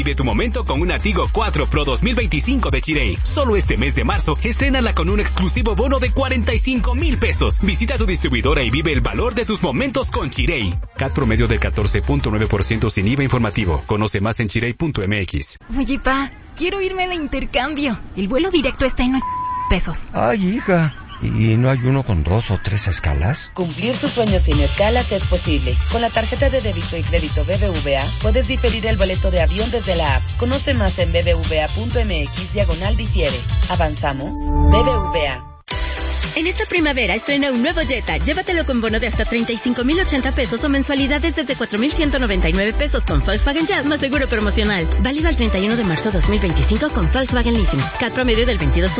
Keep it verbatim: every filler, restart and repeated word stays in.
Vive tu momento con una Tigo cuatro Pro dos mil veinticinco de Chirey. Solo este mes de marzo, estrénala con un exclusivo bono de cuarenta y cinco mil pesos. Visita tu distribuidora y vive el valor de tus momentos con Chirey. C A T promedio de catorce punto nueve por ciento sin I V A informativo. Conoce más en chirey punto m x. Oye, pa, quiero irme de intercambio. El vuelo directo está en pesos. Ay, hija. ¿Y no hay uno con dos o tres escalas? Cumplir tus sueños sin escalas es posible. Con la tarjeta de débito y crédito B B V A, puedes diferir el boleto de avión desde la app. Conoce más en b b v a punto m x diagonal difiere. ¿Avanzamos? B B V A. En esta primavera estrena un nuevo Jetta. Llévatelo con bono de hasta treinta y cinco mil ochenta pesos o mensualidades desde cuatro mil ciento noventa y nueve pesos con Volkswagen Jazz más seguro promocional. Válido al treinta y uno de marzo dos mil veinticinco con Volkswagen Leasing. C A T promedio del veintidós